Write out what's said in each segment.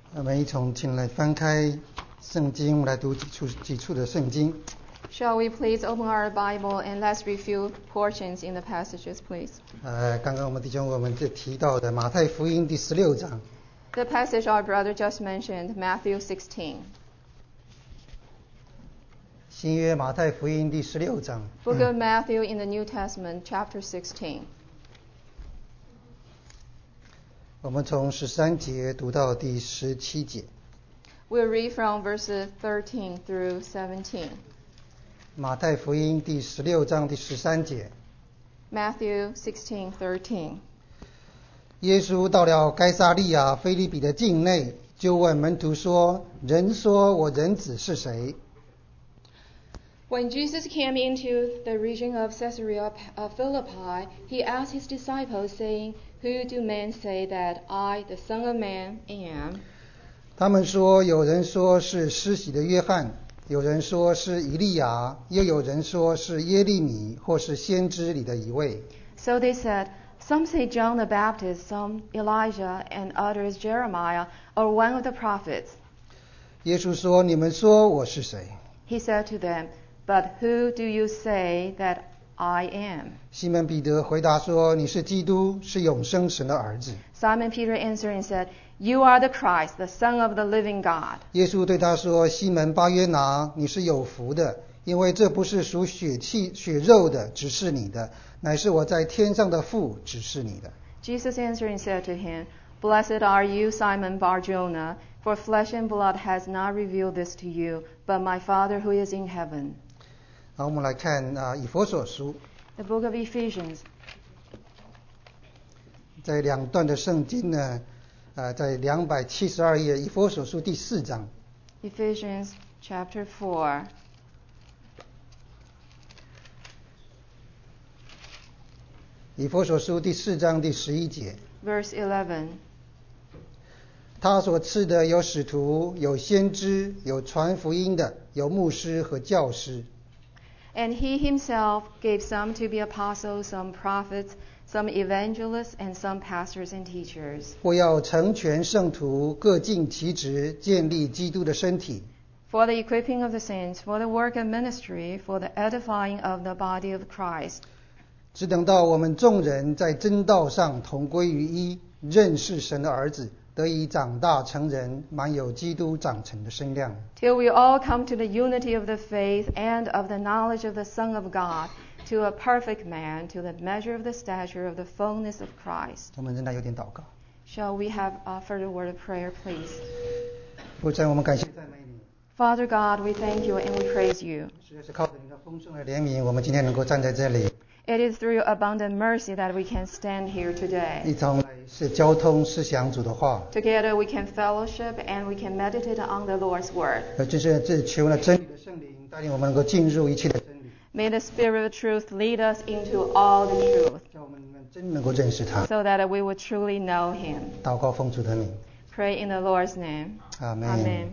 我们一同请来翻开圣经，我们来读几处的圣经。 Shall we please open our Bible and let's review portions in the passages, please? 刚刚我们弟兄我们就提到的马太福音第16章。 The passage our brother just mentioned, Matthew 16. 新约马太福音第16章。 Book of Matthew in the New Testament, chapter 16. 我们从13节读到第17节。 We'll read from verses 13 through 17. 马太福音第16章第13节。 Matthew 16:13. 耶稣到了该撒利亚腓立比的境内，就问门徒说：“人说我人子是谁？” When Jesus came into the region of Caesarea Philippi, he asked his disciples, saying, Who do men say that I, the Son of Man, am? 他们说，有人说是施洗的约翰，有人说是以利亚，又有人说是耶利米，或是先知里的一位。 So they said, Some say John the Baptist, some Elijah, and others Jeremiah, or one of the prophets. 耶稣说：“你们说我是谁？” He said to them, But who do you say that I am? 西门彼得回答说：“你是基督，是永生神的儿子。” Simon Peter answered and said, You are the Christ, the Son of the living God. 耶稣对他说：“西门巴约拿，你是有福的，因为这不是属血肉的指示你的，乃是我在天上的父指示你的。” Jesus answered and said to him, Blessed are you, Simon Bar-Jonah, for flesh and blood has not revealed this to you, but my Father who is in heaven. 好，我们来看以弗所书。 The book of Ephesians. 在两段的圣经呢，在272页，以弗所书第4章。 Ephesians chapter 4. 以弗所书第4章第11节。 Verse 11. 他所赐的有使徒，有先知，有传福音的，有牧师和教师。 And he himself gave some to be apostles, some prophets, some evangelists, and some pastors and teachers. 或要成全圣徒，各尽其职，建立基督的身体。 For the equipping of the saints, for the work of ministry, for the edifying of the body of Christ. 只等到我们众人在真道上同归于一，认识神的儿子，得以长大成人，满有基督长成的身量。 Till we all come to the unity of the faith and of the knowledge of the Son of God, to a perfect man, to the measure of the stature of the fullness of Christ. 我们仍然有点祷告。 Shall we have a further word of prayer, please? 父神，我们感谢赞美你。 Father God, we thank you and we praise you. 实在是靠着你的丰盛的怜悯，我们今天能够站在这里， It is through your abundant mercy that we can stand here 一 today. 同来是交通思想主的话。 Together we can fellowship and we can meditate on the Lord's word. 这求了真理的圣灵带领我们能够进入一切的真理， May the Spirit of truth lead us into all the truth, 让我们真能够认识他。 so that we will truly know him. 祷告奉主的名， Pray in the Lord's name. 阿门。 Amen.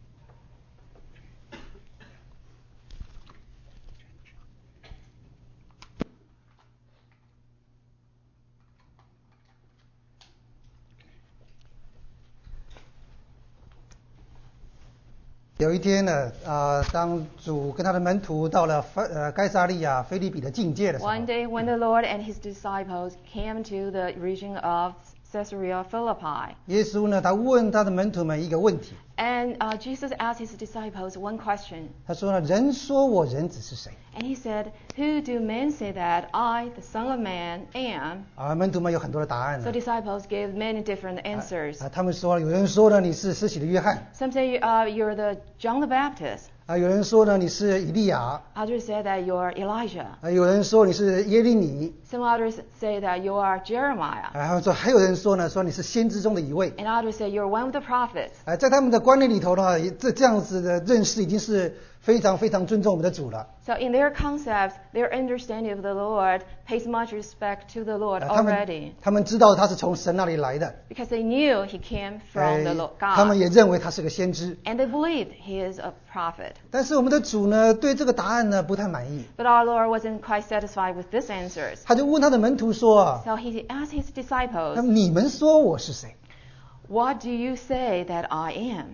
有一天呢，当主跟他的门徒到了该撒利亚腓立比的境界的时候， One day when the Lord and his disciples came to the region of Caesarea Philippi, 耶稣呢，他问他的门徒们一个问题， and Jesus asked his disciples one question. 他说呢：“人说我人子是谁？” And he said, Who do men say that I, the Son of Man, am? 门徒们有很多的答案 So 呢。 disciples gave many different answers. 他们说，有人说呢你是施洗的约翰， Some say you're the John the Baptist. 有人说呢你是以利亚， Others say that you're Elijah. 有人说你是耶利米， Some others say that you are Jeremiah. 还有人说呢说你是先知中的一位。 And others say you're one of the prophets. 在他们的观念里头呢，这样子的认识已经是非常非常尊重我们的主了。 So in their concepts, their understanding of the Lord pays much respect to the Lord 他 already. 们知道他是从神那里来的， Because they knew he came from the Lord 他们 God. 也认为他是个先知。 And they believed he is a prophet. 但是我们的主呢，对这个答案呢不太满意， But our Lord wasn't quite satisfied with these answers. 他就问他的门徒说：“ So he asked his disciples, 你们说我是谁？” What do you say that I am?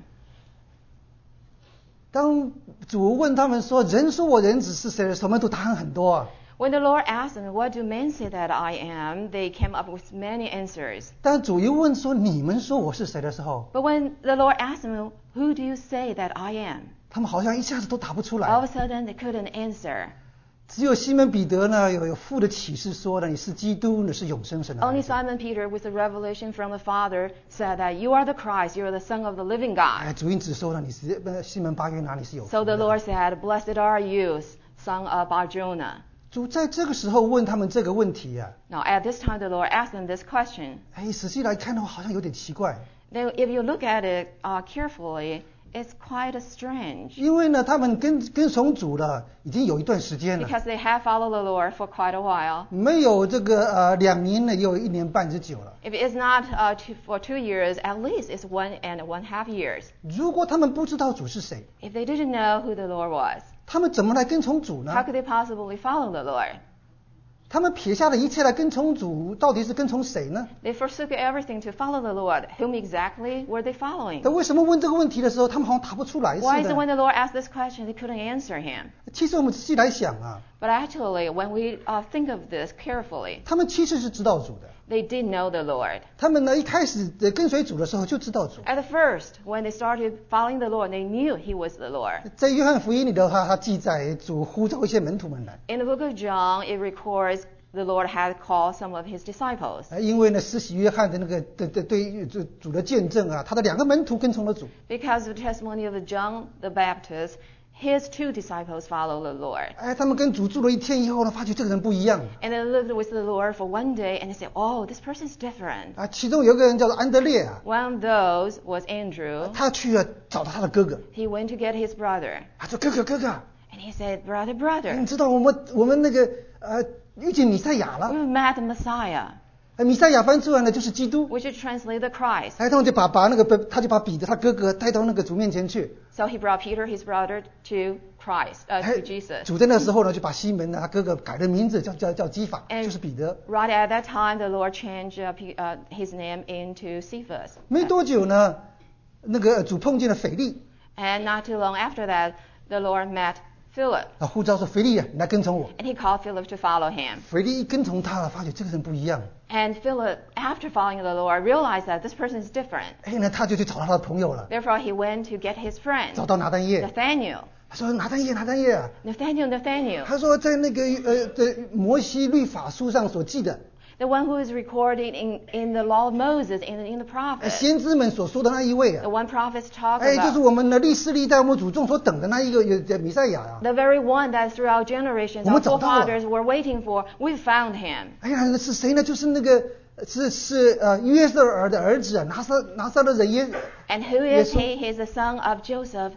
当主问他们说人说我人子是谁的时候，门徒答案很多啊。 When the Lord asked them, what do men say that I am? They came up with many answers. 当主一问说你们说我是谁的时候， But when the Lord asked them, who do you say that I am? 他们好像一下子都答不出 All of 来。 a sudden, they couldn't answer. 只有西门彼得呢，有父的启示说呢，你是基督，你是永生神的儿 Only 子。 Simon Peter, with a revelation from the Father, said that you are the Christ, you are the Son of the living God. 主因只说了你是西门巴约拿，你是有福 So the 的。 Lord said, blessed are you, son of Bar-Jonah. 主在这个时候问他们这个问题啊， Now, at this time, the Lord asked them this question. 仔细来看的话，好像有点奇怪。 Now, if you look at it carefully, it's quite strange. 因为呢，他们跟从主了已经有一段时间了， Because they have followed the Lord for quite a while. 没有这个2年呢，也有1年半之久了。 If it's not for 2 years, at least it's 1.5 years. 如果他们不知道主是谁， If they didn't know who the Lord was, 他们怎么来跟从主 how 呢？ could they possibly follow the Lord? 他们撇下了一切来跟从主，到底是跟从谁呢？ They forsook everything to follow the Lord. Whom exactly were they following? 但为什么问这个问题的时候，他们好像答不出来似 Why is it 的？ when the Lord asked this question, they couldn't answer him? 其实我们仔细来想啊， But actually, when we think of this carefully, 他们其实是知道主的。 they did know the Lord. 他们呢一开始跟随主的时候就知道主。 At the first, when they started following the Lord, they knew He was the Lord. 在约翰福音里的话，他记载主呼召一些门徒们来， In the book of John, it records the Lord had called some of His disciples. 因为呢施洗约翰的那个对主的见证啊，他的2个门徒跟从了主。 Because of the testimony of John the Baptist, his 2 disciples followed the Lord. 他们跟主住了1天以后呢，发觉这个人不一样 And they lived with the Lord for 1 day, and they said, oh, this person's different. 啊。其中有一个人叫做安德烈啊， One of those was Andrew. 他去找到他的哥哥， He went to get his brother. 他说哥哥， And he said, brother, 你 brother, 知道我们那个遇见弥赛亚了， we've met the Messiah, 弥赛亚翻出来呢就是基督。 which should translate the Christ. 他们就把他就把彼得他哥哥带到那个主面前去。 So he brought Peter, his brother, to Christ, to Jesus. 主在那时候呢，就把西门呢他哥哥改了名字，叫基法， And 就是彼得。 right at that time, the Lord changed his name into Cephas. 没多久呢，那个主碰见了腓力， And not too long after that, the Lord met Philip. 呼召说腓力啊，你来跟从我。 And he called Philip to follow him. 腓力一跟从他了，发觉这个人不一样， And Philip, after following the Lord, realized that this person is different. 他就去找到他的朋友了， Therefore, he went to get his friend, 找到拿但业。 Nathaniel. 他说拿但业啊， Nathaniel, 他说在那个摩西律法书上所记的， the one who is recorded in the law of Moses, in the prophets, 先知们所说的那一位 the 啊， one prophets talk 就是 about, 我们的历世历代我们祖宗所等的那一个弥赛亚啊。 the very one that throughout generations 我 our 们找到了。 forefathers were waiting for, we found him. 是谁呢？就是那个是约瑟尔的儿子啊，拿撒勒人耶 And who is he? He's the son of Joseph,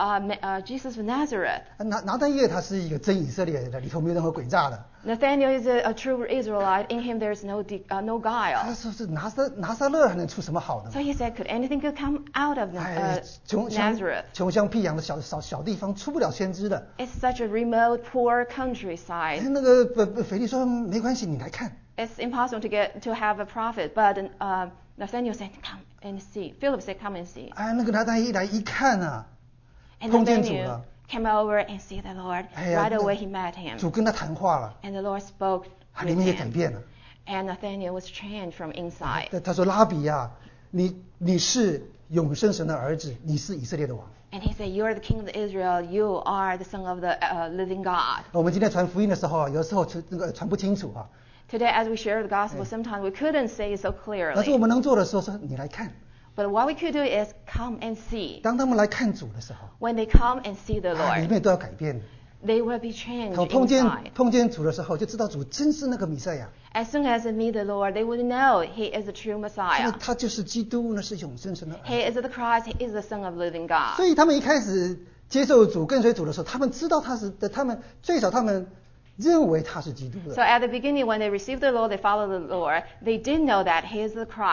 Jesus of Nazareth. 拿但业，他是一个真以色列的，里头没有任何诡诈的。 Nathaniel is a true Israelite. In him there is no 他 guile. 说是拿撒勒还能出什么好的 So he said, could anything could come out of Nazareth? 穷乡僻壤的小地方出不了先知的。 It's such a remote, poor countryside. 那个腓力说没关系，你来看。 It's impossible to have a prophet. But Nathaniel said, come and see. Philip said, come and see. 那个拿但业一来一看啊， And 碰见主 Nathaniel 了， came over and see the Lord. Right away he met him. 主跟他谈话了， And the Lord spoke 他里 with 面也改 him. 变了。 And Nathaniel was changed from inside. 他说拉比啊，你是永生神的儿子，你是以色列的王。 And he said, you are the king of Israel. You are the son of the living God. 我们今天传福音的时候，有时候传不清楚啊。 Today, as we share the gospel, sometimes we couldn't say it so 但是我 clearly. 们能做的时候，说你来看。 But what we could do is come and see. 当他们来看主的时候， When they come and see the 里 Lord, 面都要改变的。 they will be changed 碰 inside. 见主的时候，就知道主真是那个弥赛亚， As soon as they meet the Lord, they would know He is the true 因为 Messiah. 他就是基督，那是永生神的儿子。 He is the Christ. He is the Son of the living God. 所以他们一开始接受主、跟随主的时候，他们知道他们最少他们认为他是基督 So 的。 at the beginning, when they received the Lord, they followed the Lord. They did know that He is the Christ.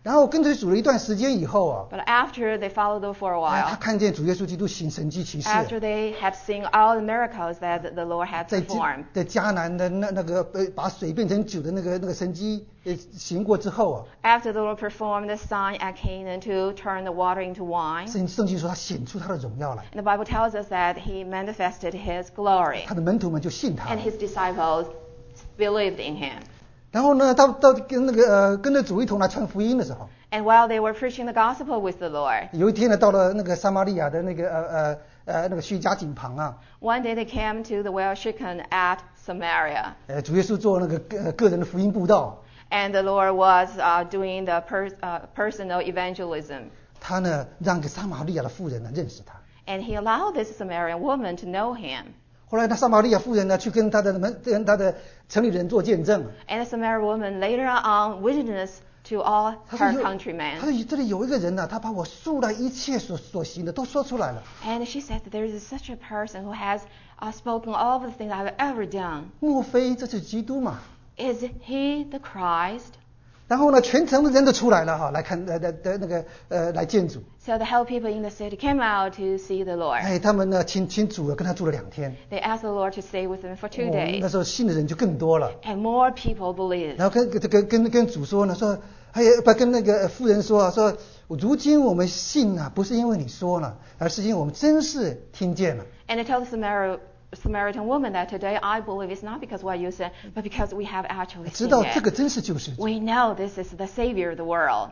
然后跟随主了一段时间以后啊， But after they followed him for a 他 while, 看见主耶稣基督行神迹奇事， after they had seen all the miracles that the Lord had 在 performed, 迦南的那个把水变成酒的那个神迹行过之后啊， after the Lord performed the sign at Canaan to turn the water into wine, 圣经说他显出他的荣耀来， and the Bible tells us that he manifested his glory, 他的门徒们就信他 and 了。 his disciples believed in him. 然后呢，到跟着主一同来传福音的时候， And while they were preaching the gospel with the Lord, 有一天呢，到了那个撒玛利亚的那个叙加井旁啊， one day they came to the well shaken at Samaria, 主耶稣做那个个人的福音布道， and the Lord was doing the personal evangelism. 他呢让给撒玛利亚的妇人呢认识他。 And he allowed this Samaritan woman to know him. 后来那撒玛利亚妇人呢去跟他的城里人做见证， And the Samaritan woman later on witnessed to all 他 her 说 countrymen. 这里有一个人呢，他把我素来一切所行的都说出来了。 And she said that there is such a person who has spoken all of the things I've ever done. 莫非这是基督嘛？ Is he the Christ? 然后呢，全城的人都出来了哈，来看来见主。 So the whole people in the city came out to see the Lord. 哎，他们呢请主跟他住了2天。 They asked the Lord to stay with them for 2 那 days. 时候信的人就更多了。 And more people believed. 然后跟主说呢，说哎呀，不跟那个妇人说说，如今我们信啊，不是因为你说了，而是因为我们真是听见了。 And they told the Samaritan woman that today I believe it's not because what you said, but because we have actually 知 seen 道这 it. 个真是救世主。 We know this is the Savior of the world.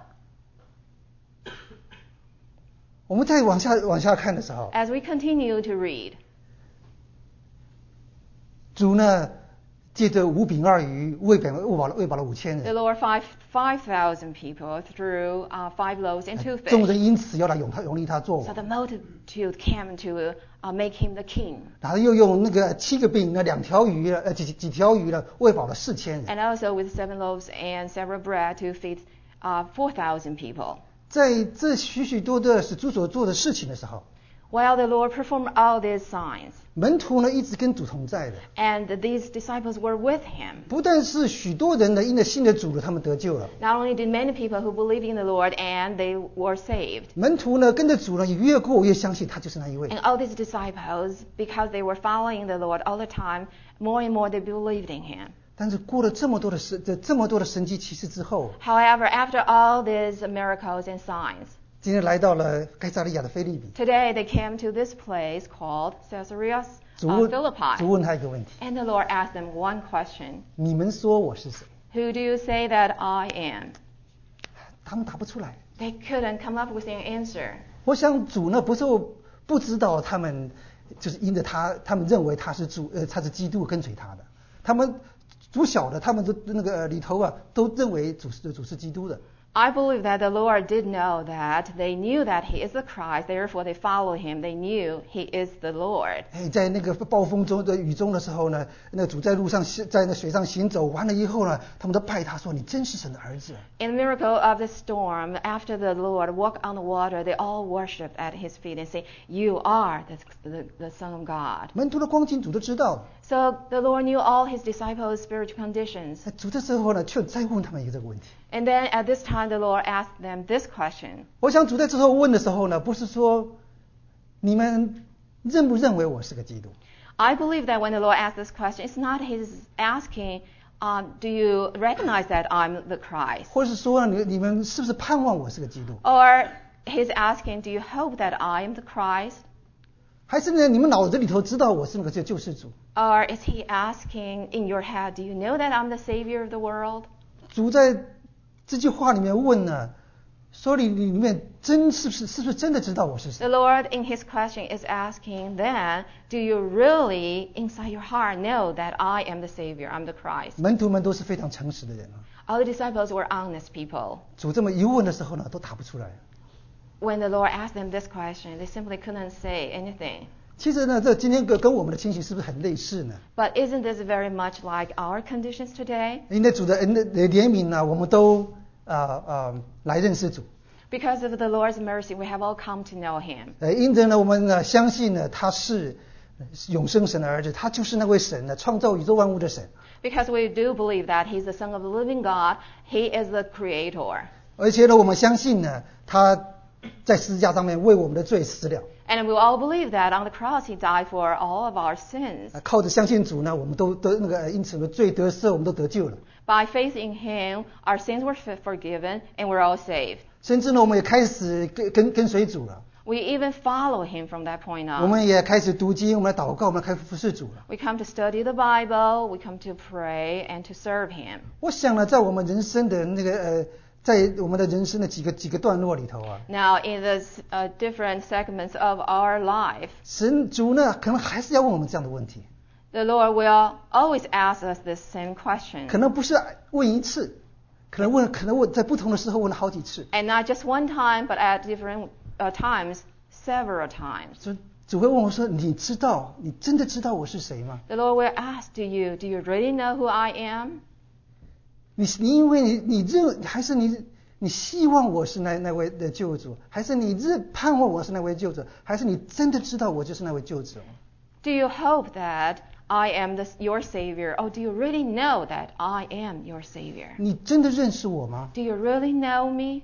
我们再往下看的时候， As we continue to read, 主呢借着5饼2鱼喂饱了5000 the 人， Lord 5,000 people through 5 loaves and 2 众 fish. 人因此要来拥立他做 So 王。 the multitude came to make him the king. 然后又用那个7个饼呢2条鱼几条鱼呢喂饱了4000人。 And also with 7 loaves and several bread to feed 4,000 people. 在这许多的使主所做的事情的时候， While the Lord performed all these signs, 门徒呢一直跟主同在的。 and these disciples were with him. 不但是许多人呢因着信的主了，他们得救了。 Not only did many people who believed in the Lord and they were saved, 门徒呢跟着主呢也越过越相信他就是那一位。 and all these disciples, because they were following the Lord all the time, more and more they believed in him. 但是过了这么多的神迹奇事之后， However, after all these miracles and signs, 今天来到了该撒利亚的腓立比， today they came to this place called Caesarea 主问 Philippi. 他一个问题： And the Lord asked them one question: 你们说我是谁？ Who do you say that I am? 他们答不出来。 They couldn't come up with an answer. 我想主呢不知道他们就是因着他们认为他是他是基督跟随他的，他们主晓得他们的那个里头啊都认为主是基督的。 I believe that the Lord did know that. They knew that He is the Christ, therefore they followed Him. They knew He is the Lord. 哎，在那个暴风中的雨中的时候呢，那主在路上在那水上行走完了以后呢，他们都拜他说：“你真是神的儿子。” In the miracle of the storm, after the Lord walked on the water, they all worshipped at His feet and say, "You are the Son of God." 门徒的光景主都知道， So the Lord knew all His disciples' spiritual conditions. 主这时候呢却再问他们一个这个问题。 And then at this time, the Lord asked them this question. 我想主在这时候问的时候呢，不是说你们认不认为我是个基督， I believe that when the Lord asked this question, it's not His asking, do you recognize that I'm the Christ? 或者是说你们是不是盼望我是个基督， Or He's asking, do you hope that I am the Christ? 还是呢你们脑子里头知道我是那个救世主？ Or is He asking in your head, do you know that I'm the Savior of the world? 主在这句话里面问呢，说你里面是不是真的知道我是谁？ The Lord in His question is asking then, do you really inside your heart know that I am the Savior, I'm the Christ? 门徒们都是非常诚实的人啊。 All the disciples were honest people. 主这么一问的时候呢，都答不出来。 When the Lord asked them this question, they simply couldn't say anything. 其实呢，这今天跟我们的情形是不是很类似呢？ But isn't this very much like our conditions today? 因为主的恩的怜悯呢，我们都来认识主。 Because of the Lord's mercy, we have all come to know Him. 因着呢，我们呢相信呢，他是永生神的儿子，他就是那位神呢，创造宇宙万物的神。 Because we do believe that He's the Son of the living God, He is the Creator. 而且呢，我们相信呢，他在十字架上面为我们的罪死了。 And we all believe that on the cross he died for all of our sins. 靠着相信主呢，我们都得因此的罪得赦，我们都得救了。 By faith in him, our sins were forgiven and we're all saved. 甚至呢，我们也开始跟随主了。 We even follow him from that point 我 on. 们也开始读经，我们来祷告，我们来开始服侍主了。 We come to study the Bible, we come to pray and to serve him. 我想呢，在我们人生的在我们的人生的几个段落里头啊， Now, in the different segments of our life, 神主呢，可能还是要问我们这样的问题， the Lord will always ask us this same question. 可能不是问一次，可能问在不同的时候问了好几次。 And not just one time, but at different times, several times. 主会问我说：“你真的知道我是谁吗？ The Lord will ask to you, do you really know who I am? 你因为还是你希望我是那位的救主，还是你盼望我是那位救主，还是你真的知道我就是那位救主？ Do you hope that I am your Savior? Or do you really know that I am your Savior? 你真的认识我吗？ Do you really know me?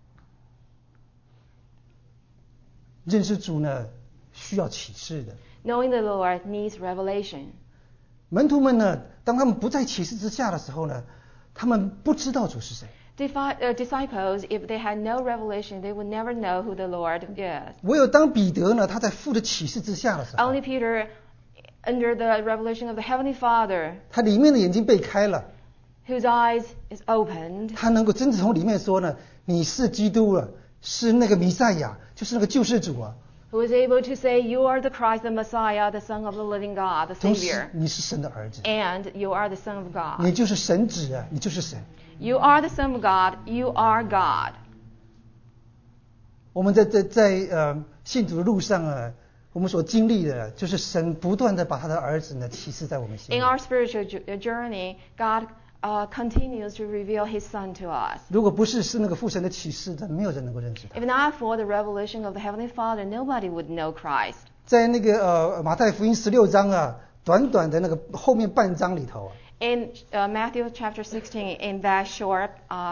认识主呢，需要启示的。 Knowing the Lord needs revelation. 门徒们呢，当他们不在启示之下的时候呢，他们不知道主是谁。 Disciples, if they had no revelation, they would never know who the Lord is. 唯有当彼得呢，他在父的启示之下的时候， Only Peter, under the revelation of the Heavenly Father, 他里面的眼睛被开了， whose eyes is opened, 他能够真正从里面说呢，你是基督了，是那个弥赛亚，就是那个救世主啊。 who is able to say, you are the Christ, the Messiah, the Son of the living God, the 同时 Savior, 你是神的儿子， and you are the Son of God. 你就是神子啊，你就是神。 You are the Son of God, you are God. 我们在信主的路上啊，我们所经历的就是神不断的把他的儿子呢启示在我们心里 In。our spiritual journey, God continues to reveal His Son to us. 如果不是那个父神的启示的，没有人能够认识他。 If not for the revelation of the Heavenly Father, nobody would know Christ. 在那个马太福音16章啊，短短的那个后面半章里头啊， In Matthew chapter 16, in that short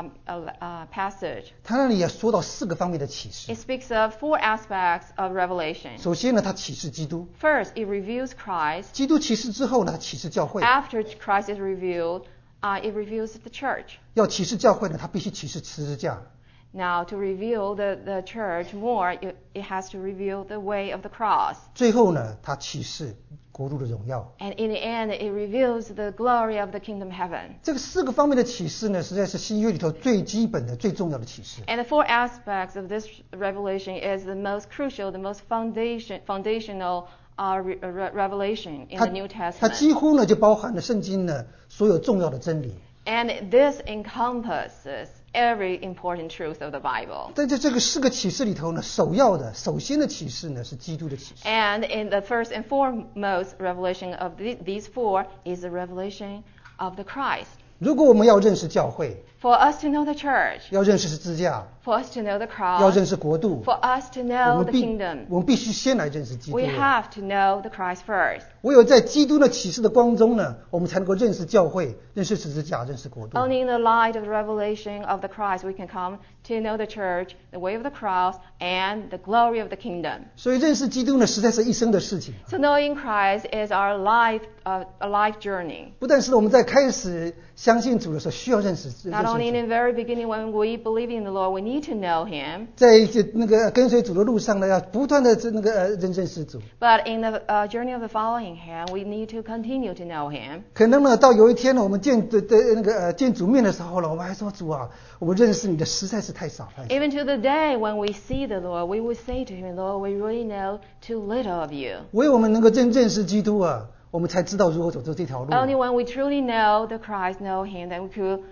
passage, 他那里也说到4个方面的启示 it。speaks of 4 aspects of revelation. 首先呢，他启示基督， First, it reveals Christ. 基督启示之后呢，他启示教会。 After Christ is revealed, it reveals the church. 要启示教会呢，他必须启示十字架。 Now, to reveal the church more, it has to reveal the way of the cross. 最后呢，他启示国度的荣耀。 And in the end, it reveals the glory of the kingdom heaven. 这个4个方面的启示呢，实在是新约里头最基本的、最重要的启示。 And the 4 aspects of this revelation is the most crucial, the most foundational revelation in 它 the New 它 Testament. 几乎呢就包含了圣经呢所有重要的真理。 And this encompasses every important truth of the Bible. 在这个4个启示里头呢，首先的启示呢是基督的启示。 And in the first and foremost revelation of these 4 is the revelation of the Christ. 如果我们要认识教会， For us to know the church, 要认识十字架， for us to know the 要 cross, 认识国度， for us to 我 know 们 the 必 kingdom, 我们必须先来认识基督 we。have to know the Christ first. 唯有在基督的启示的光中呢，我们才能够认识教会，认识十字架，认识国度。 Only in the light of the revelation of the Christ we can come to know the church, the way of the cross, and the glory of the kingdom. 所以认识基督呢，实在是一生的事情。 So knowing Christ is our life, a life journey. 不但是我们在开始相信主的时候需要认识 Not only in 主， the very beginning when we believe in the Lord, we need to know Him. 在那个跟随主的路上呢，要不断的认识主。 But in the journey of the following Him, we need to continue to know Him. 可能呢，到有一天呢，我们见主面的时候呢，我们还说主啊，我们认识你的实在是太少了。 Even to the day when we see the Lord, we will say to Him, Lord, we really know too little of You. 唯有我们能够认识基督啊，我们才知道如何走这条路。 Only when we truly know the Christ, know Him, that we could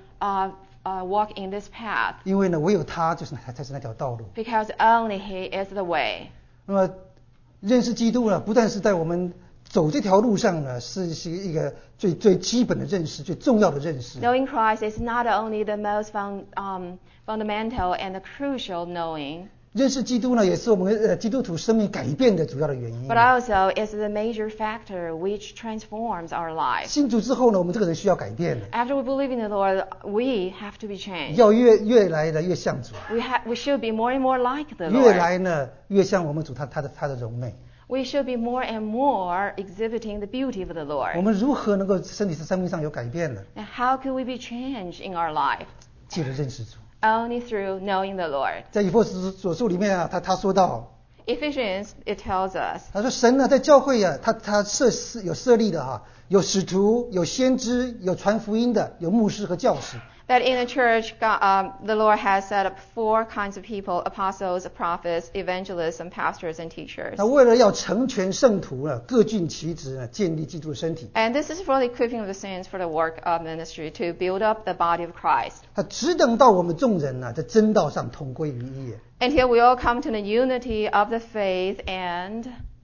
walk in this path. 因为呢，唯有他才是那条道路。 Because only He is the way. 那么认识基督呢，不但是在我们走这条路上呢，是一个最基本的认识，最重要的认识。 Knowing Christ is not only the most fundamental and the crucial knowing. 认识基督呢，也是我们基督徒生命改变的主要的原因。 but also is the major factor which transforms our life. 信主之后呢，我们这个人需要改变的， After we believe in the Lord, we have to be changed. 要越来的越像主， We should be more and more like the 越 Lord. 来呢越像我们主他的荣美。 We should be more and more exhibiting the beauty of the 我 Lord. 们如何能够身体是生命上有改变呢？ And how can we be changed in our life? 借着认识主。 Only through knowing the Lord. 在以弗所书里面啊，他说到， Ephesians, it tells us 他说神呢在教会啊，他设立的哈，有使徒，有先知，有传福音的，有牧师和教师。 that in the church, the Lord has set up 4 kinds of people: apostles, prophets, evangelists, and pastors and teachers. 那为了要成全圣徒呢，各尽其职呢，建立基督的身体。 And this is for the equipping of the saints for the work of ministry, to build up the body of Christ. 他只等到我们众人呢，在真道上同归于一。 Until we all come to the unity of the faith and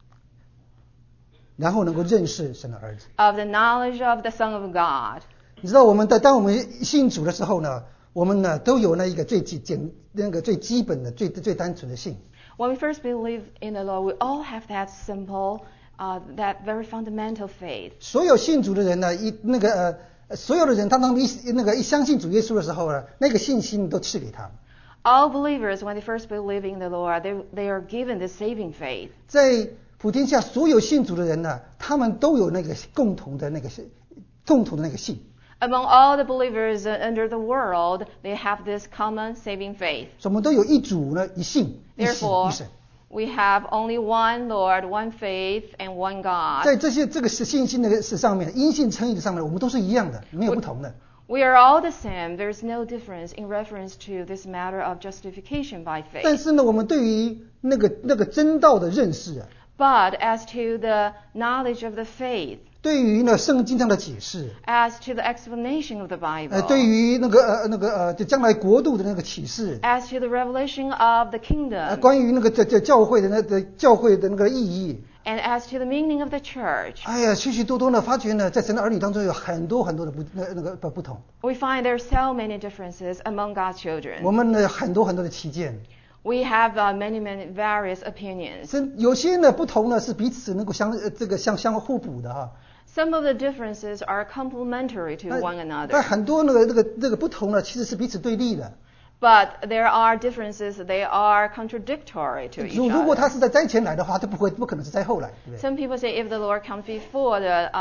然后能够认识神的儿子。 of the knowledge of the Son of God. 你知道当我们信主的时候呢，我们呢都有那一个最基本的最单纯的信。 When we first believe in the Lord, we all have that simple, that very fundamental faith. 所有信主的人呢，所有的人，当他们一相信主耶稣的时候呢，那个信心都赐给他们。 All believers, when they first believe in the Lord, they are given the saving faith. 在普天下所有信主的人呢，他们都有那个共同的那个信。 Among all the believers under the world, they have this common saving faith. 所以我们都有一主呢，一信，一信， Therefore, 一神。 we have only one Lord, one faith, and one God. 在这个信心的事上面，因信称义的上面，我们都是一样的，没有不同的。 We are all the same. There is no difference in reference to this matter of justification by 但 faith. 是呢，我们对于那个真道的认识啊， But as to the knowledge of the faith, 对于呢圣经上的解释， as to the explanation of the 对 Bible, 于就将来国度的那个启示， as to the revelation of the kingdom, 关于这教会的那个意义， and as to the meaning of the church, 哎呀，许许多多呢，发觉呢，在神的儿女当中有很多的不同， we find there are so many differences among God's children. 我们呢很多的歧见， We have many various opinions. 有些呢不同呢是彼此能够相互补的哈。 Some of the differences are complementary to one 但 another. 很多那个不同呢，其实是彼此对立的。 But there are differences, they are contradictory to each 如果他 other. 是在灾前来的话，他不可能是在后来，对不对？ Some people say if the Lord comes before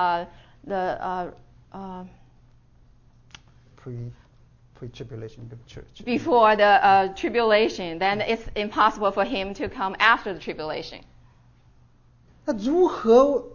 Pre-tribulation church. before the tribulation, then it's impossible for him to come after the tribulation. 那如何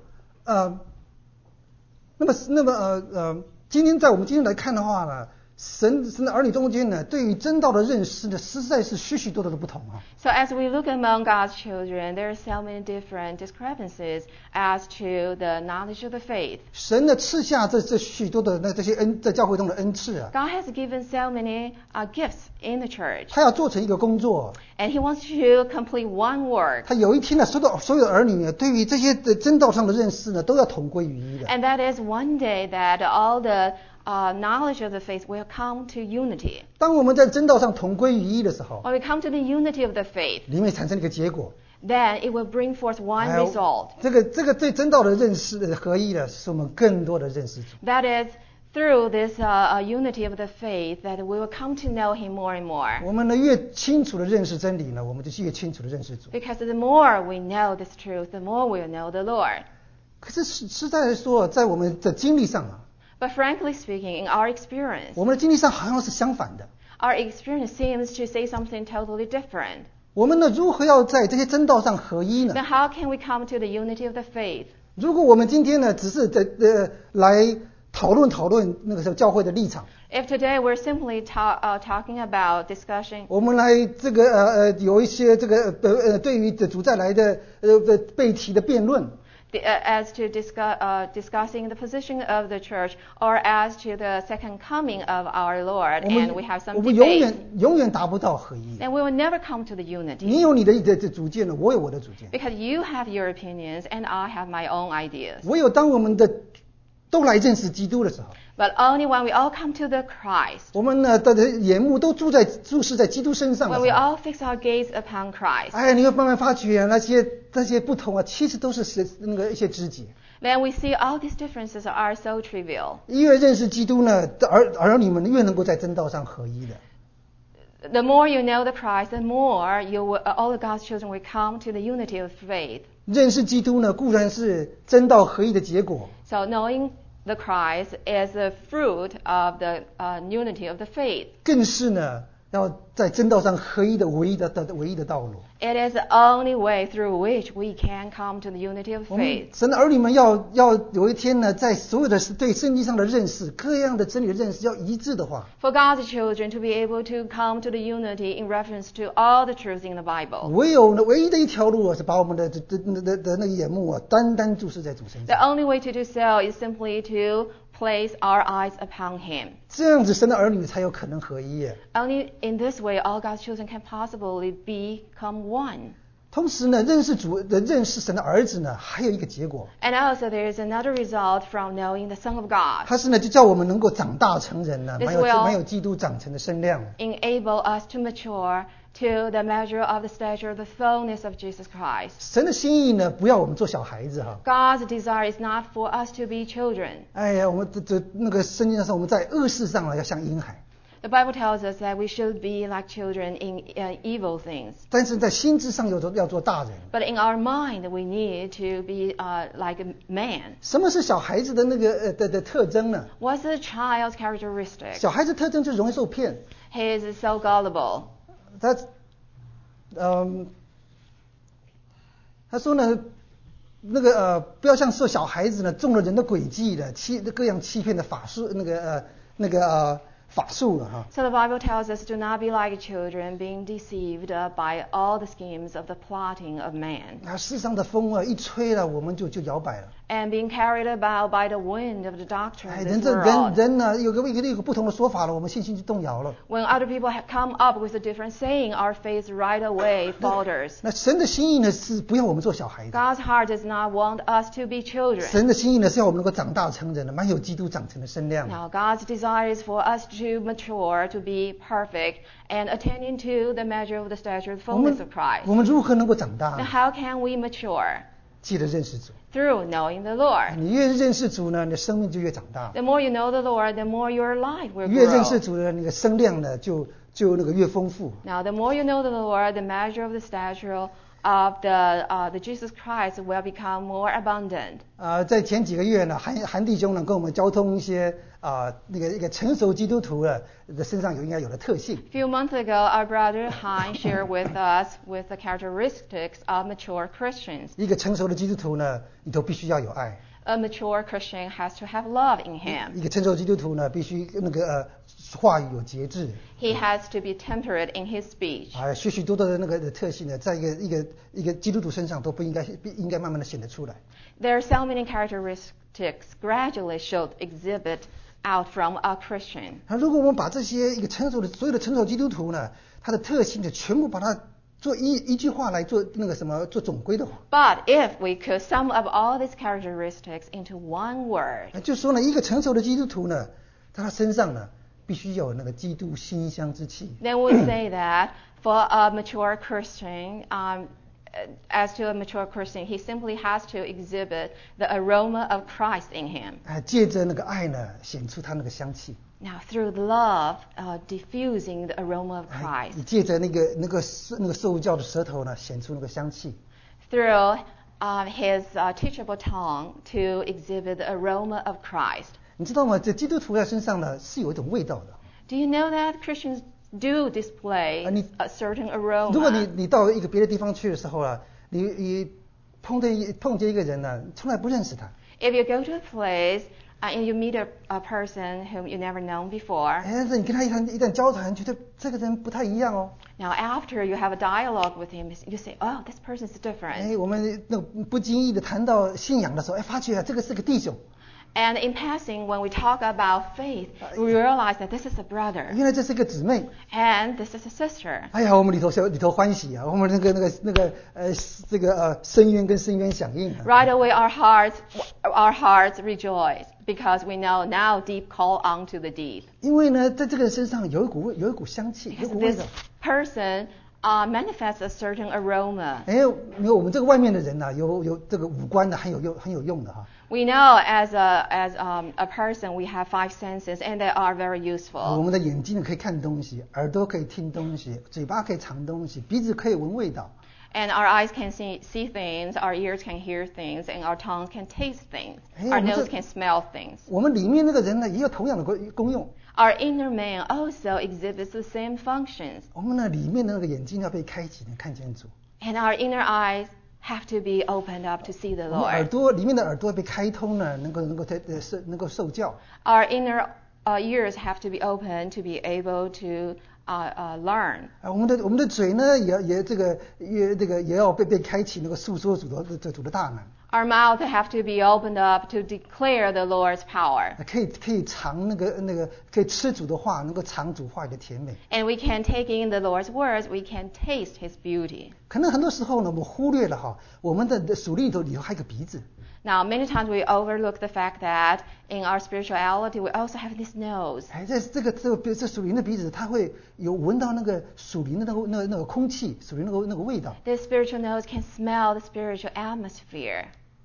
今天在我们今天来看的话呢，神的儿女中间呢，对于真道的认识呢，实在是许许多多的不同啊。 So as we look among God's children, there are so many different discrepancies as to the knowledge of the faith. 神呢赐下这许多的这些在教会中的恩赐啊， God has given so many gifts in the church, 他要做成一个工作， and He wants to complete one work. 他有一天呢，所有的儿女呢，对于这些真道上的认识呢，都要同归于一的。 And that is one day that all the knowledge of the faith will come to unity. 当我们在真道上同归于一的时候， When we come to the unity of the faith, 里面产生一个结果， then it will bring forth one result. 这个对真道的认识的合一呢，使我们更多的认识主。 That is through this unity of the faith that we will come to know Him more and more. 我们呢越清楚的认识真理呢，我们就越清楚的认识主。 Because the more we know this truth, the more we will know the Lord. 可是实在来说，在我们的经历上啊， But frankly speaking, in our experience, 我们的经历上好像是相反的。 our experience seems to say something totally different. 我们呢如何要在这些真道上合一呢？ Then how can we come to the unity of the faith? 如果我们今天呢只是来讨论那个时候教会的立场， If today we're simply talking about discussing, 我们来有一些对于主再来的背题的辩论， as to discussing the position of the church, or as to the second coming of our Lord, and we have 我 some 们 debate, 永远达不到合一。 then we will never come to the unity. 你有你的主见呢，我有我的主见。 Because you have your opinions and I have my own ideas. 唯有当我们的都来认识基督的时候， But only when we all come to the Christ, 我们呢的眼目都注视在基督身上的 when 时 we 候， all fix our gaze upon Christ, 哎，你会慢慢发觉那些不同啊，其实都是一些枝节。 then we see all these differences are so trivial. 越认识基督呢，儿女们越能够在真道上合一的。 The more you know the Christ, the more all of God's children will come to the unity of faith. 认识基督呢，固然是真道合一的结果， So knowing the Christ is the fruit of the unity of the faith. 更是呢，要在真道上合一的唯一的道路。 It is the only way through which we can come to the unity of 我们 faith. 神的儿女们要有一天呢，在所有的对圣经上的认识、各样的真理的认识要一致的话， For God's children to be able to come to the unity in reference to all the truths in the Bible. 唯一的一条路啊，是把我们的那个眼目啊，单单注视在主身 The 上。 only way to do so is simply to place our eyes upon Him. 这样子，神的儿女才有可能合一。 Only in this way all God's children can possibly become one. 同时呢，认识神的儿子呢，还有一个结果， And also there is another result from knowing the Son of God. 它是呢就叫我们能够长大成人呢， This will 蛮有基督长成的身量。 Enable us to mature to the measure of the stature of the fullness of Jesus Christ. 神的心意呢，不要我们做小孩子哈。 God's desire is not for us to be children. 哎呀，我们那个圣经上说，我们在恶事上呢要像婴孩， The Bible tells us that we should be like children in evil things. 但是在心智上要做大人。 But in our mind, we need to be like a man. 什么是小孩子的那个的特征呢？ What's the child's characteristic? 小孩子特征就容易受骗。 He is so gullible. 他说呢，不要像说小孩子呢中了人的诡计的各样欺骗的法术法术了哈。 So the Bible tells us do not be like children being deceived by all the schemes of the plotting of man. 啊，世上的风啊一吹了，我们就摇摆了。 And being carried about by the wind of the doctrine 哎， of this world. 人呢有个不同的说法了，我们信心就动摇了。 When other people have come up with a different saying, our faith right away falters. 那神的心意呢是不要我们做小孩子， God's heart does not want us to be children. 神的心意呢是要我们能够长大成人的，蛮有基督长成的身量。 Now, God's desire is for us to mature, to be perfect, and attaining to the measure of the stature of the 我们 fullness of Christ. 我们如何能够长 Now, 大？ how can we mature? 记得认识主， Through knowing the Lord. 你越认识主呢，你的生命就越长大； The more you know the Lord, the more your life will 越认识 grow. 主呢，你的声量呢就那个越丰富。 Now, the more you know the Lord, the measure of the stature of the Jesus Christ will become more abundant. 在前几个月呢，韩弟兄呢跟我们交通一些一个成熟基督徒的身上应该有的特性。 A few months ago, our brother Hein shared with us with the characteristics of mature Christians. 一个成熟的基督徒呢，里头必须要有爱； A mature Christian has to have love in him. 一个成熟基督徒呢，必须话语有节制。 He has to be temperate in his speech. 许多的那个特性呢，在一个基督徒身上都应该慢慢的显得出来。 There are so many characteristics gradually should exhibit out from a Christian. 如果我们把这些所有的成熟基督徒呢，他的特性呢，全部把它做一句话来做做总归的话， But if we could sum up all these characteristics into one word, 就说呢，一个成熟的基督徒呢，在他身上呢，必须有那个基督馨香之气。 then we say that for a mature Christian, as to a mature Christian, he simply has to exhibit the aroma of Christ in him. 借着那个爱呢，显出他那个香气。 Now, through love, diffusing the aroma of Christ. 借着那个受教的舌头呢，显出那个香气。 Through his teachable tongue to exhibit the aroma of Christ. 你知道吗？这基督徒在身上呢，是有一种味道的。 Do you know that Christians do display a certain 如果 aroma? 你到一个别的地方去的时候啊，你碰见一个人呢，从来不认识他， If you go to a place and you meet a person whom you never known before, 但是你跟他一旦交谈，觉得这个人不太一样哦。 now after you have a dialogue with him, you say, oh, this person is different. 我们不经意的谈到信仰的时候，发觉这个是个弟兄。 And in passing, when we talk about faith, we realize that this is a brother 原来这是个姊妹。 and this is a sister. 哎呀，我们里头欢喜啊，我们这个深渊跟深渊响应啊。 Right away, our hearts rejoice because we know now deep call onto the deep. 因为呢，在这个人身上有一股香气，有一 Because 股味 this 道。 person manifests a certain aroma. 哎，因为我们这个外面的人呢，有这个五官的很有用的哈。 We know as a person we have 5 senses and they are very 我 useful. 们的眼睛可以看东西，耳朵可以听东西，嘴巴可以尝东西，鼻子可以闻味道。 And our eyes can see things, our ears can hear things, and our tongues can taste things. Hey, Our 我们这- nose can smell things. 我们里面那个人呢，也有同样的功用。 Our inner man also exhibits the same functions. 我们呢，里面的那个眼睛要被开启，能看见主。 And our inner eyes have to be opened up to see the 我们耳 Lord. 朵里面的耳朵被开通呢，能够受教。 Our inner ears have to be open to be able to learn. 我们的嘴呢，也要被开启，能够诉说主的大能。 Our mouth have to be opened up to declare the Lord's power. 可以尝可以吃主的话，能够尝主话语的甜美。 And we can take in the Lord's words, we can taste His beauty. 可能很多时候呢，我们忽略了我们的属灵里头还有个鼻子。 Now, many times we overlook the fact that in our spirituality, we also have this nose. 哎，这属灵的鼻子，它会有闻到那个属灵的那个空气，属灵那个味道。 This spiritual nose can smell the spiritual atmosphere.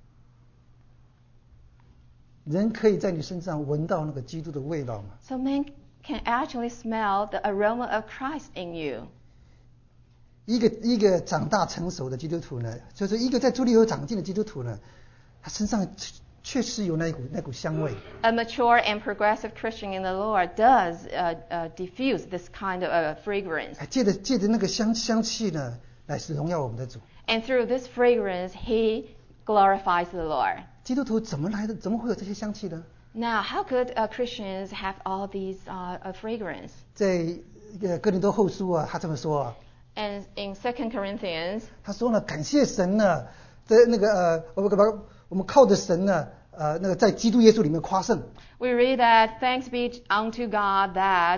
人可以在你身上闻到那个基督的味道吗？ So man can actually smell the aroma of Christ in you. 一个长大成熟的基督徒呢，就是一个在主里有长进的基督徒呢，他身上确实有那股香味。 A mature and progressive Christian in the Lord does diffuse this kind of fragrance. 哎，借着那个香气呢，来是荣耀我们的主。 And through this fragrance, he glorifies the Lord. 基督徒怎么来的？怎么会有这些香气呢？ Now, how could Christians have all these fragrance? 在哥林多后书啊，他这么说啊， And in 2 Corinthians, 他说呢，感谢神呢，在我们靠着神呢，在基督耶稣里面夸胜。 we read that thanks be unto God that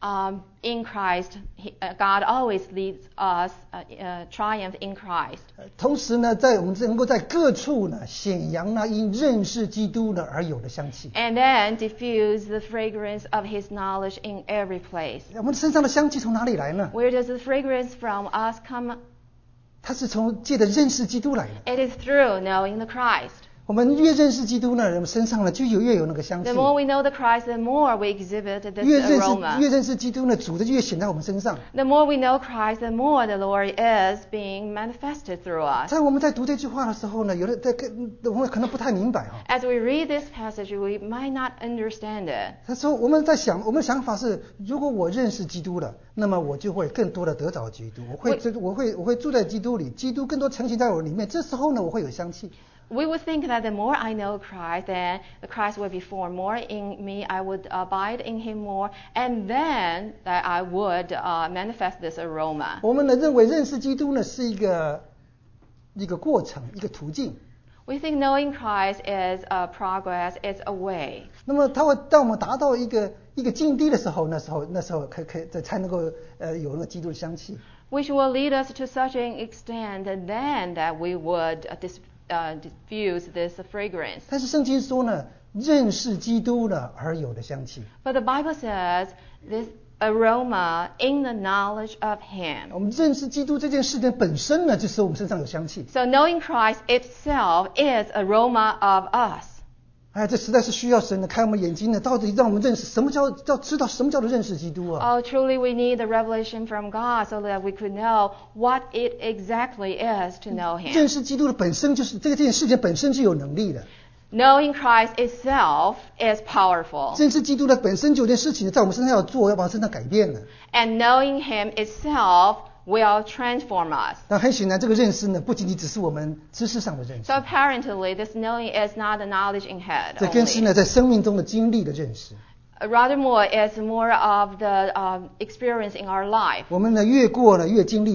in Christ, God always leads us triumph in Christ. 同时呢，我们能够在各处呢显扬那因认识基督呢而有的香气。 And then diffuse the fragrance of His knowledge in every place. 我们身上的香气从哪里来呢？ Where does the fragrance from us come? 它是从借着认识基督来的。 It is through knowing the Christ. 我们越认识基督呢，我们身上呢就越有那个香气。 The more we know the Christ, the more we exhibit this 越 aroma. 认识基督呢，主的越显在我们身上。 The more we know Christ, the more the Lord is being manifested through us. 在我们在读这句话的时候呢，有的我们可能不太明白哈。 As we read this passage, we might not understand it. 他说我们的想法是，如果我认识基督了，那么我就会更多的得着基督，我会住在基督里，基督更多成型在我里面。这时候呢，我会有香气。 We would think that the more I know Christ, then the Christ will be formed more in me. I would abide in Him more, and then that I would manifest this aroma. 我们呢认为认识基督呢是一个过程，一个途径。 We think knowing Christ is a progress, it's a way. 那么他会当我们达到一个境地的时候，那时候才能够有那个基督的香气。 Which will lead us to such an extent then that we would diffuse this fragrance. 但是圣经说呢，认识基督呢而有的香气。 But the Bible says this aroma in the knowledge of Him. 我们认识基督这件事情本身呢，就使我们身上有香气。 So knowing Christ itself is aroma of us. 哎，这实在是需要神呢开我们眼睛呢，到底让我们认识什么叫知道什么叫做认识基督啊？ Oh, truly we need the revelation from God so that we could know what it exactly is to know 认 Him. 识基督的本身就是这件事情本身就有能力的。 Knowing Christ itself is powerful. 认识基督的本身就有件事情在我们身上要做，要把身上改变的。 And knowing Him itself will transform us. 但很显然，这个认识呢，不仅仅只是我们知识上的认识 So，apparently this knowing is not the knowledge in head 这更是 only. 呢在生命中的经历的认识。 Rather it's more of the experience in our life. 我们呢越过呢越经历主，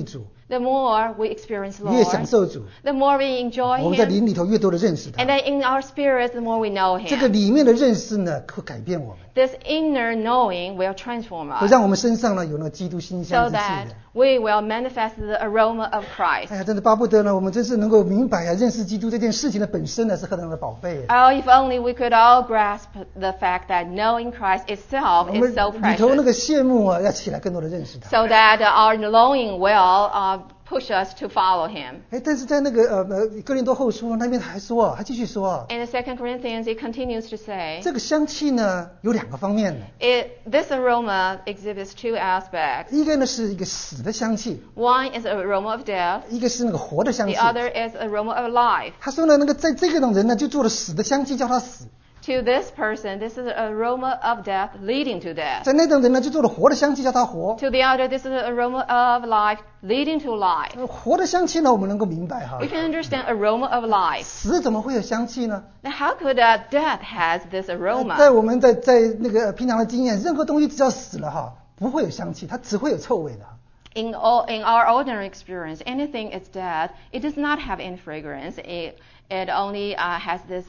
the more we experience 越享 Lord, 受主， the more we enjoy 我们在 Him, 灵里头越多的认识 and 他。 then in our spirits, the more we know 这个 Him. 里面的认识呢，会改变我们， This inner knowing will transform 会 us 让我们身上呢有那个基督馨 so 香之气 that 的。 we will manifest the aroma of Christ. 哎呀，真的巴不得呢，我们真是能够明白啊，认识基督这件事情的本身呢是何等的宝贝啊。 Oh, if only we could all grasp the fact that knowing Christ itself 我们 is so 里头那 precious, 个羡慕啊，要起来更多的认识他。 so that our longing will push us to follow Him. 哎，但是在那个哥林多后书那边还说啊，还继续说啊， In the 2 Corinthians, it continues to say, 这个香气呢有两个方面的， this aroma exhibits two aspects. 一个呢是一个死的香气， One is an aroma of death, 一个是那个活的香 the 气。 other is aroma of life. 他说呢，那个在这种人呢，就做了死的香气，叫他死； To this person, this is an aroma of death leading to death. 在那种人呢，就做了活的香气，叫他活。 To the other, this is an aroma of life leading to life. 活的香气呢，我们能够明白哈 We。can understand aroma of life. 死怎么会有香气呢？ Now, how could death has this 在 aroma? 我们在那个平常的经验，任何东西只要死了哈，不会有香气，它只会有臭味的。 In our ordinary experience, anything is dead. It does not have any fragrance. It only has this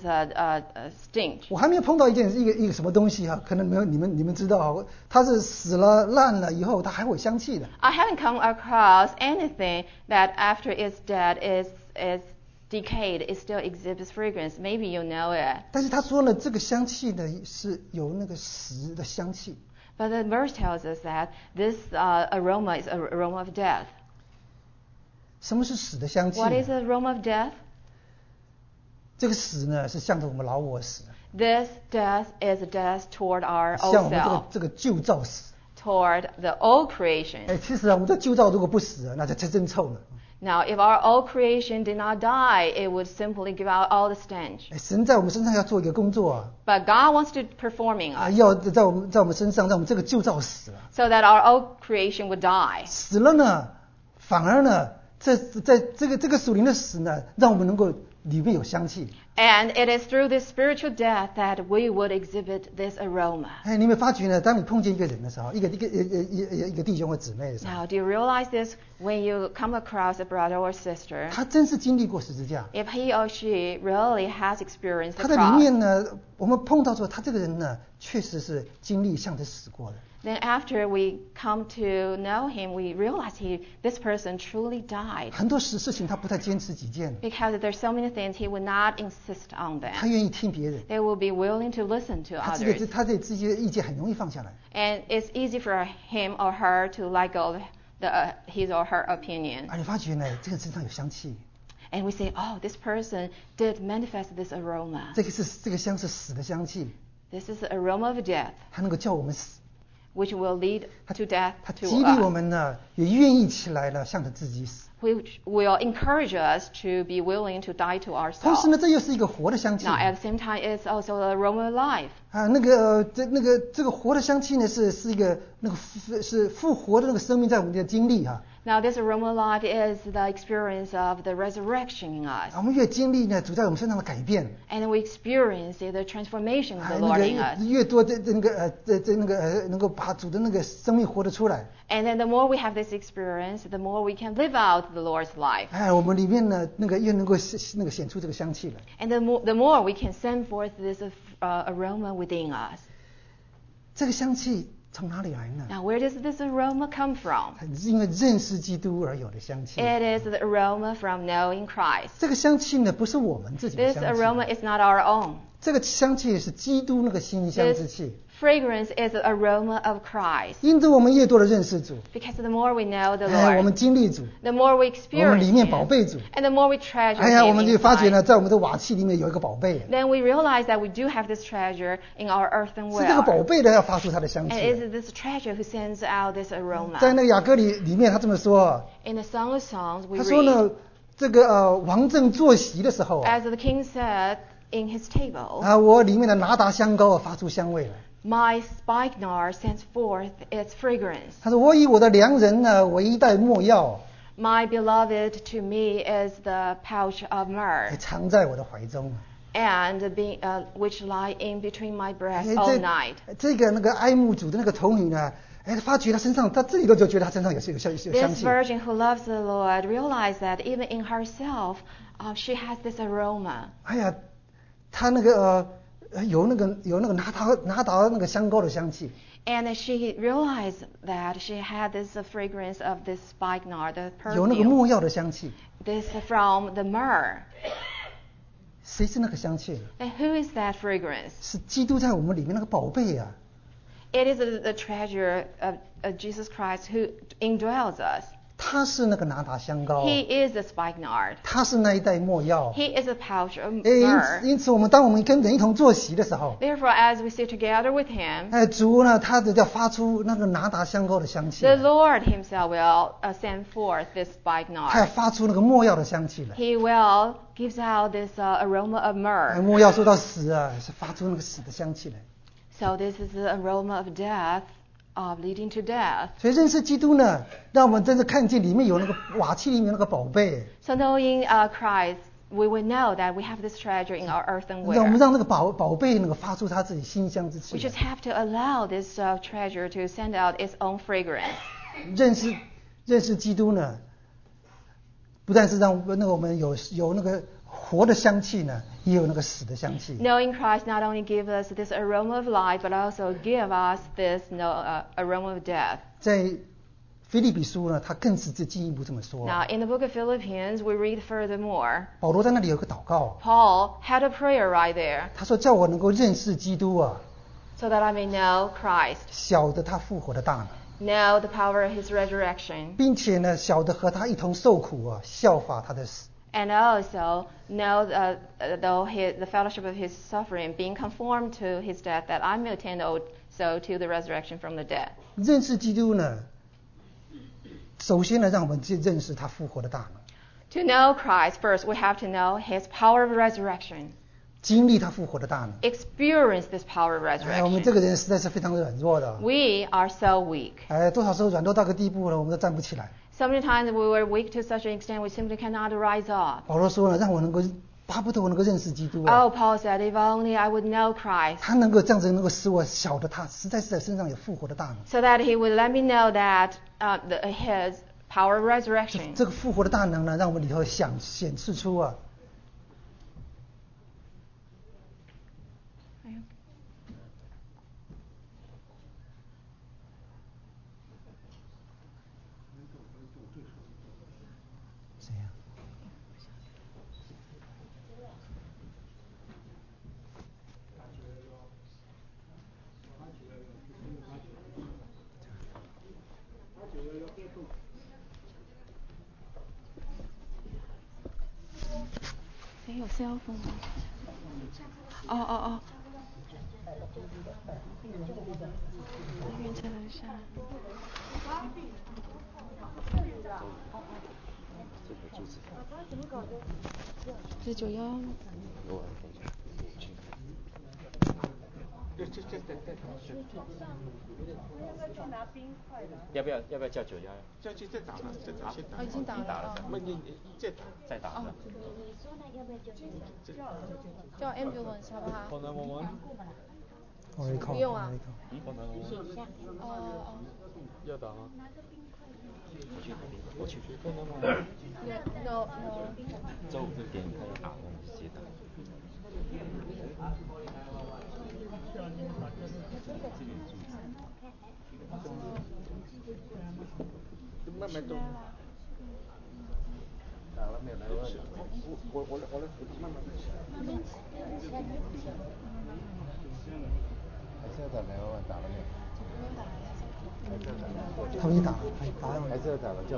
stench. 我还没有碰到一个什么东西哈，可能没有你们知道啊，它是死了烂了以后，它还会有香气的。 I haven't come across anything that after it's dead is decayed, it still exhibits fragrance. Maybe you know it. 但是他说呢，这个香气呢是有那个死的香气。 But the verse tells us that this aroma is an aroma of death. 什么是死的香气 What 呢？ is the aroma of death? 这个死呢是向着我们老我死， This death is a death toward our 向 old 我们 self, 这个旧造死。 toward the old creation. 哎，其实啊，我们这旧造如果不死啊，那才真臭呢。 Now, if our old creation did not die, it would simply give out all the stench. 哎，神在我们身上要做一个工作啊， But God wants to perform in 啊， us 要在我们身上，让我们这个旧造死了， so that our old creation would die. 死了呢，反而呢，在这个属灵的死呢，让我们能够里面有香气。 And it is through this spiritual death that we would exhibit this aroma. 哎，你有没有发觉呢？当你碰见一个人的时候，一个弟兄或姊妹的时候， Now, do you realize this when you come across a brother or sister? 他真是经历过十字架， If he or she really has experienced 他 the 在里 cross, 面呢，我们碰到说他这个人呢，确实是经历像是死过的。 then after we come to know him, we realize this person truly died. 很多事情他不太坚持己见， Because there's so many things he would not insist on 他 them. 愿意听别人， They will be willing to listen to 他 others. 自己的意见很容易放下来。 And it's easy for him or her to let go his or her opinion. 啊，你发觉呢，这个身上有香气， And we say, oh, this person did manifest this aroma. 这个香是死的香气， This is the aroma of death, 它能够叫我们死， which will lead to death 它 to 激励我 us, 们呢，也愿意起来了，向着自己死。 which will encourage us to be willing to die to 同时呢， ourselves. 这又是一个活的香气 Now, at the same time, it's also the aroma of life. 啊，这个活的香气呢，是一个是复活的那个生命在我们的经历哈。 Now, this aroma of life is the experience of the resurrection in us. 我们越经历呢，主在我们身上的改变， And we experience the transformation of 啊， the 那 Lord 个 in us. 越多能够把主的那个生命活得出来。 And then the more we have this experience, the more we can live out the Lord's life. 哎，我们里面呢，越能够显出这个香气来。 And the more we can send forth this aroma within us. 这个香气从哪里来呢？ Now, where does this aroma come from? 它是因为认识基督而有的香气。 It is the aroma from knowing Christ. 这个香气呢，不是我们自己的 This 香 aroma 气， is not our own. 这个香气是基督那个馨香之 This 气。 fragrance is the aroma of Christ. 因此，我们越多的认识主， Because the more we know the 哎，我 Lord, 们经历主， the more we 我们 experience 里面宝 Him, 贝主。 and the more we treasure 哎呀，我 Him 们就发觉呢， inside. 在我们的瓦器里面有一个宝贝， Then we realize that we do have this treasure in our earthen 是这个宝 well. 贝的要发出它的香 And 气。 it is this treasure who sends out this 在 aroma. 那个雅歌里面，他这么说， In the Song of Songs, we 他说 read, 呢，这个王正坐席的时候啊， as the king said in his table, 啊，我里面的拿达香膏啊发出香味来。 my spikenard sends forth its fragrance. 他说我以我的良人呢为一袋墨药， My beloved to me is the pouch of myrrh, 藏在我的怀中。 and which lie in between my 哎 breasts all night. 这个那个爱慕主的那个童女呢， 发觉他身上，他自己都就觉得他身上有香 This 气。 virgin who loves the Lord realized that even in herself, she has this aroma. 哎呀，他那个有那个拿达那个香膏的香气。 And she realized that she had this fragrance of this spikenard, the 有那个 perfume. 没药的香气。 This from the myrrh. 谁是那个香气呢？ And who is that fragrance? 是基督在我们里面那个宝贝啊。 It is the treasure of Jesus Christ who indwells us. 他是那个拿达香膏， He is the spikenard. 他是那一袋没药。 He is a pouch of 因 myrrh. 此当我们跟人一同坐席的时候， Therefore, as we sit together with him, 主呢，他要发出那个拿达香膏的香气 the 来， Lord himself will send forth this 他要 spikenard. 发出那个没药的香气来。 He will gives out this aroma of myrrh. 没药说到死啊，是发出那个死的香气来。 So this is the aroma of death, leading to death. 所以认识基督呢，让我们真的看见里面有那个瓦器里面那个宝贝， So knowing Christ, we will know that we have this treasure in our 让我们 earthenware. 让那个宝贝那个发出他自己馨香之 We 气 just 来。 have to allow this treasure to send out its own fragrance. 认识基督呢，不但是让那个我们有那个活的香气呢，也有那个死的香气。 Knowing Christ not only gives us this aroma of life, but also give us this aroma of death. 在腓立比书呢，他更是进一步这么说。 Now, in the book of Philippians, we read furthermore. 保罗在那里有个祷告， Paul had a prayer right there, 他说：“叫我能够认识基督啊， so that I may know Christ, 晓得他复活的大能， know the power of his resurrection, 并且呢，晓得和他一同受苦啊，效法他的死。” and also know the fellowship of his suffering, being conformed to his death, that I may attain also to the resurrection from the dead. 认识基督呢，首先呢，让我们去认识他复活的大能， To know Christ, first we have to know his power of resurrection, 经历他复活的大能。 experience this power of 我们这 resurrection. 个人实在是非常软弱的， We are so weak. 多少时候软弱到个地步了，我们都站不起来。 Sometimes we were weak to such an extent we simply cannot rise up. 保罗说了，让我能够巴不得我能够认识基督啊， Oh, Paul said, if only I would know Christ, 他能够这样子能够使我晓得他实在是在身上有复活的大能。 so that he would let me know that his power of resurrection. 这个复活的大能呢，让我们里头显示出啊，谁呀？ 谁有 cell phone 吗？哦，那边车上。是911吗？ 要不要叫911？ 再打了， 已经打了。 你再打了。 叫 ambulance 好不好？ 我一靠， 不用啊。 要打吗？ 我去。 No。 周5点开始打，我们直接打。 慢慢动。打了没有？我慢慢。还是要打来哦，打了没有？ 他们一打， 还是要打了，叫。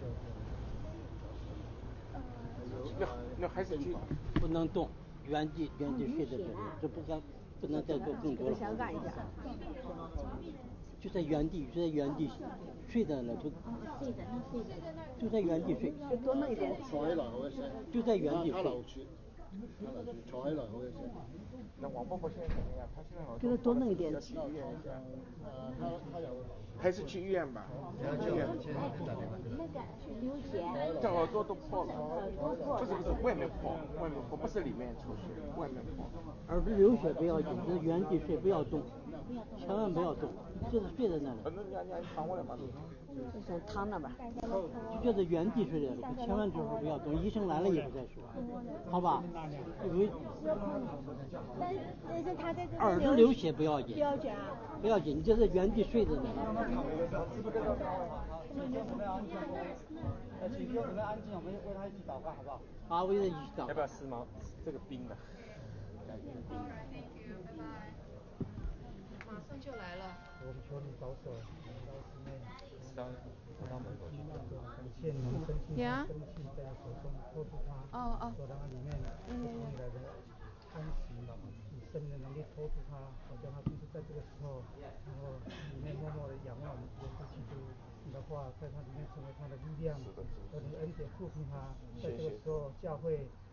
那还是去。 不能动，原地睡着，这不能再做更多了。想改一下。就在原地睡着了，就在原地睡。就多弄一点。坐起來好一些。就在原地睡。 坐起來好一些。那王伯伯现在怎么样？他现在好像。 给他多弄一点。 去医院一下。他有。还是去医院吧。去医院。 流血。 这耳朵都破了。不是，外面破，不是里面出血，外面破。 耳朵流血不要紧，就原地睡，不要动。 千万不要动，就是睡在那里。 就想躺那吧。 就是原地睡着，千万就是不要动，医生来了以后再说，好吧？因为但是他在这耳朵流血不要紧， 不要紧啊， 不要紧，你就是原地睡着呢。 请求准备安静，我们为他一起祷告，好不好？ 好，为他一起祷告。 要不要撕毛？这个冰的。 马上就来了。 我们求你保守，到室内。 到门口去。 感谢你们生气在他手中托住他，说让他里面不同意来的安息，以生命的能力托住他，好叫他就是在这个时候，然后里面默默的仰望我们耶稣基督，你的话在他里面成为他的力量，和你恩典复兴他，在这个时候教会